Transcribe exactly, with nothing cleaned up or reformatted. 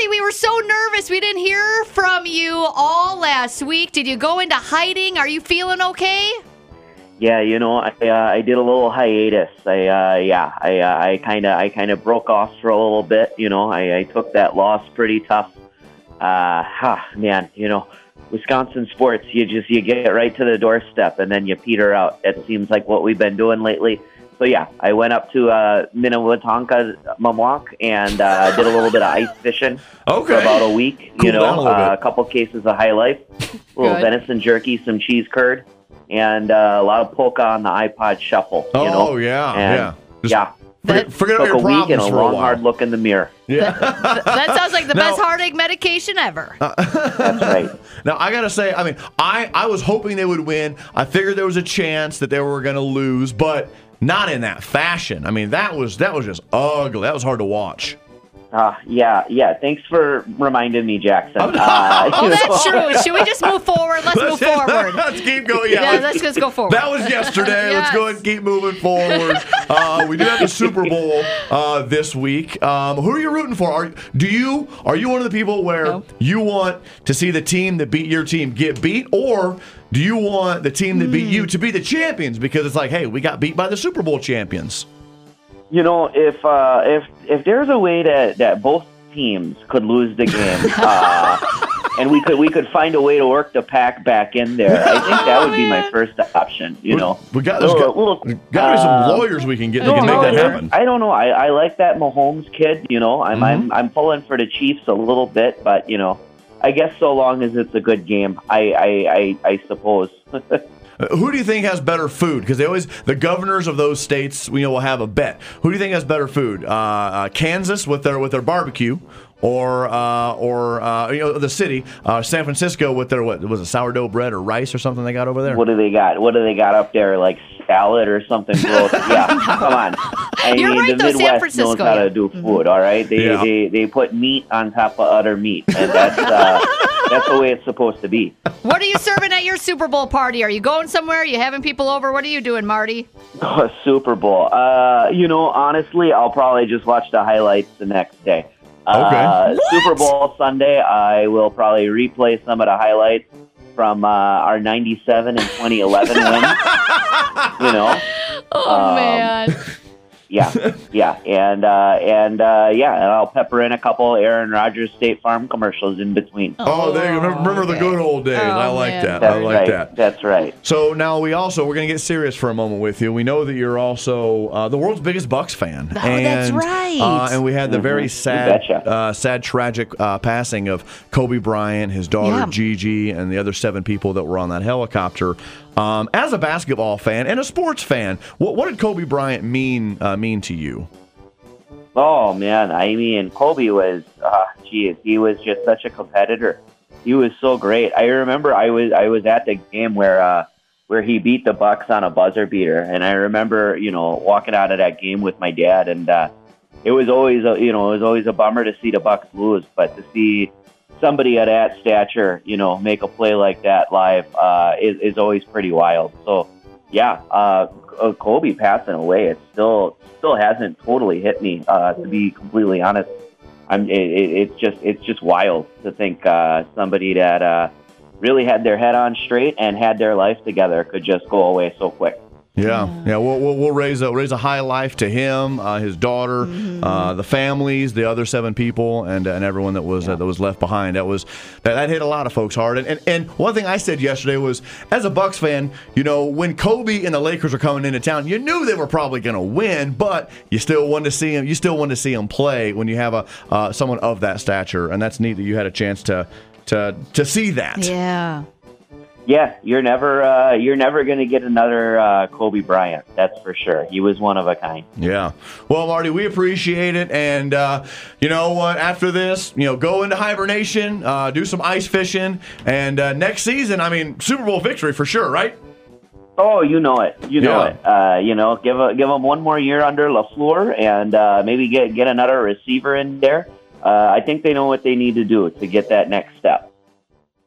Marty, we were so nervous. We didn't hear from you all last week. Did you go into hiding? Are you feeling okay? Yeah, you know, I uh, I did a little hiatus. I uh, yeah, I uh, I kind of I kind of broke off for a little bit. You know, I, I took that loss pretty tough. Uh, ha, man, you know, Wisconsin sports, you just you get right to the doorstep and then you peter out. It seems like what we've been doing lately. So yeah, I went up to uh, Minnewatonka, Mamwalk, and uh, did a little bit of ice fishing okay. for about a week. Cool you know, a, uh, a couple cases of High Life, a little Good. venison jerky, some cheese curd, and uh, a lot of polka on the iPod Shuffle. Oh You know? yeah, and, yeah. Just yeah. Forget, forget about Took your a week problems and a for a long, while. hard look in the mirror. Yeah. That sounds like the Now- best heartache medication ever. That's right. Now, I got to say, I mean, I, I was hoping they would win. I figured there was a chance that they were going to lose, but not in that fashion. I mean, that was that was just ugly. That was hard to watch. Uh, yeah, yeah. Thanks for reminding me, Jackson. I'm- Uh, Oh, you that's know, true. Should we just move forward? Let's move forward. Let's keep going. Yeah, Yeah, let's- let's just go forward. That was yesterday. Let's go ahead and keep moving forward. Uh, we do have the Super Bowl uh, this week. Um, who are you rooting for? Are do you are you one of the people where No. you want to see the team that beat your team get beat, or do you want the team that beat you to be the champions because it's like, hey, we got beat by the Super Bowl champions? You know, if uh, if if there's a way that, that both teams could lose the game, uh, and we could we could find a way to work the pack back in there, I think that would be my first option. You know, we got there's Little- got, little, there's got to be some uh, lawyers we can get that No, can make no, that there- happen. I don't know. I, I like that Mahomes kid. You know, I'm I'm I'm pulling for the Chiefs a little bit, but you know, I guess so long as it's a good game, I I I, I suppose. Uh, Who do you think has better food? Because they always the governors of those states, you know, will have a bet. Who do you think has better food? Uh, uh, Kansas with their with their barbecue, or uh, or uh, you know the city, uh, San Francisco with their what was it sourdough bread or rice or something they got over there? What do they got? What do they got up there? Like salad or something gross? Yeah, come on. I You're mean, right, the though, San Midwest Francisco, knows how yeah. to do food. All right, they Yeah. they they put meat on top of other meat, and that's uh, that's the way it's supposed to be. What are you serving at your Super Bowl party? Are you going somewhere? Are you having people over? What are you doing, Marty? Oh, Super Bowl. Uh, you know, honestly, I'll probably just watch the highlights the next day. Uh, Super Bowl Sunday, I will probably replay some of the highlights from uh, our ninety-seven and twenty eleven wins. You know, Oh, Um, man. yeah, yeah, and uh, and uh, yeah, and I'll pepper in a couple Aaron Rodgers State Farm commercials in between. Oh, there you remember, remember the okay. good old days. Oh, I like man. that. That's I like right. that. That's right. So now we also we're going to get serious for a moment with you. We know that you're also uh, the world's biggest Bucks fan. Oh, and, that's right. Uh, and we had the very sad, betcha. uh, sad, tragic uh, passing of Kobe Bryant, his daughter Yeah. Gigi, and the other seven people that were on that helicopter. Um, as a basketball fan and a sports fan, what, what did Kobe Bryant mean uh, mean to you? Oh man, I mean, Kobe was, uh, geez, he was just such a competitor. He was so great. I remember I was I was at the game where uh, where he beat the Bucks on a buzzer beater, and I remember you know walking out of that game with my dad, and uh, it was always a, you know it was always a bummer to see the Bucks lose, but to see somebody of that stature, you know, make a play like that live uh, is is always pretty wild. So yeah, uh, Kobe passing away, it still still hasn't totally hit me. Uh, to be completely honest, I'm. It, it, it's just it's just wild to think uh, somebody that uh, really had their head on straight and had their life together could just go away so quick. Yeah, yeah. We'll, we'll, we'll raise a raise a high life to him, uh, his daughter, uh, the families, the other seven people, and and everyone that was uh, that was left behind. That was that, that hit a lot of folks hard. And, and and one thing I said yesterday was, as a Bucks fan, you know, when Kobe and the Lakers were coming into town, you knew they were probably going to win, but you still wanted to see him. You still wanted to see him play when you have a uh, someone of that stature, and that's neat that you had a chance to to to see that. Yeah. Yeah, you're never uh, you're never going to get another uh, Kobe Bryant. That's for sure. He was one of a kind. Yeah. Well, Marty, we appreciate it. And uh, you know what? After this, you know, go into hibernation, uh, do some ice fishing. And uh, next season, I mean, Super Bowl victory for sure, right? Oh, you know it. You know Yeah. it. Uh, you know, give a, give them one more year under LaFleur and uh, maybe get get another receiver in there. Uh, I think they know what they need to do to get that next step.